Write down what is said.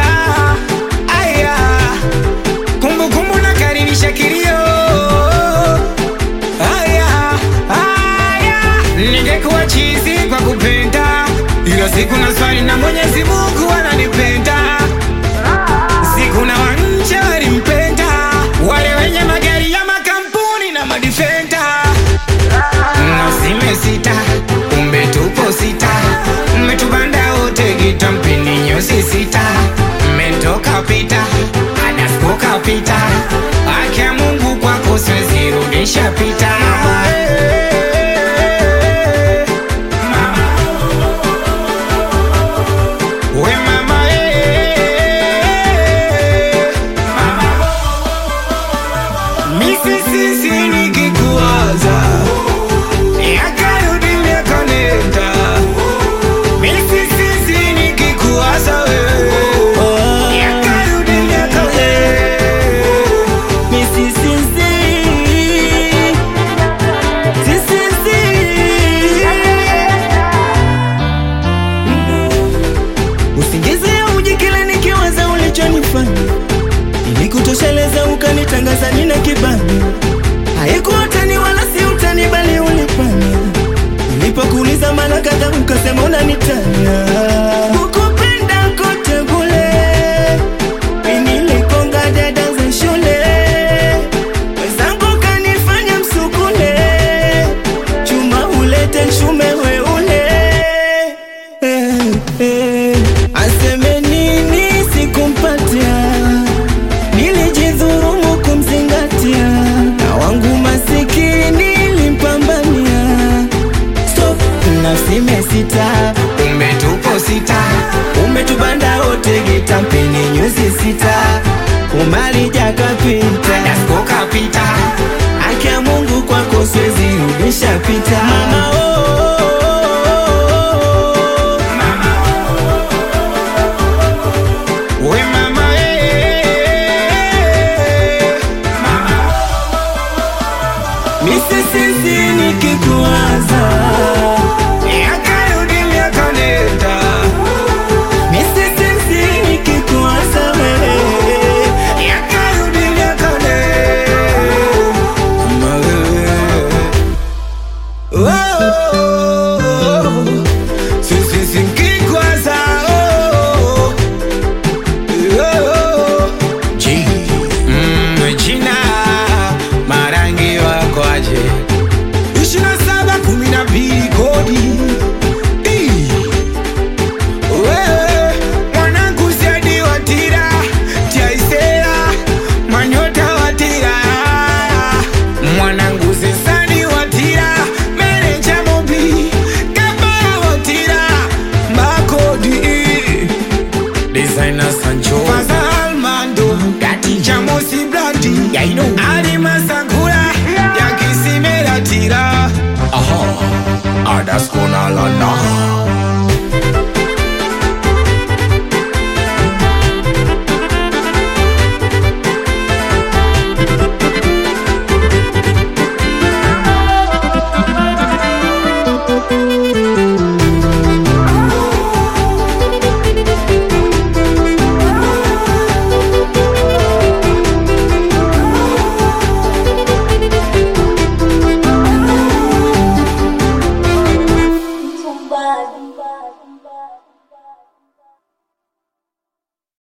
aya, kumbukumbu na karibisha kilio. Aya, aya, ningekuwa chizi kwa kupenda, ila siku na swali na Mwenyezi Mungu ananipenda. Siku na wanje walimpenda, wale wenye magari ya makampuni na madifenda. Nafsi imesita, kumbe tupo sita, mmetubanda wote gitampini nyusi sita. Mmetoka pita, anaskoka pita, haki ya Mungu kwako siwezi rudisha pita. Nilikutosheleza ukanitangaza nina kibali, haikuwa utani wala si utani bali ulipania. Nilipokuuliza mara kadhaa ukasema unanitania. Ukupenda kote kule, nilikonga dada za shule, wenzangu kanifanya msukule, chuma ulete shume we ule. Aseme nini sikumpatia, nilijidhurumu kumzingatia, na wangu masikini limpambania. Stop, nafsi imesita, Umetupo sita, umetubanda wote gitampini nyuzi sita. Umali jaka pita, anaskoka pita, haki ya Mungu kwako siwezi rudisha pita. Mama we mama misisisi nikikuwaza, yakarudi miaka nenda. misisisi nikikuwaza wewe, Yakarudi miaka nenda. Sisi nkikwaza, Jina marangi wako aje 2712 kodi. Wewe mwanangu Zedi Watira, Tiaisera Manyota Watira, mwanangu Zesani Watira, meneja Mobi Kabara Watira, Makodi designer Sancho Fazal Mando Gati Jamosi Blandi Yaino Ali Masakura Yakisi Meratira. Aha, Adaskona Lana.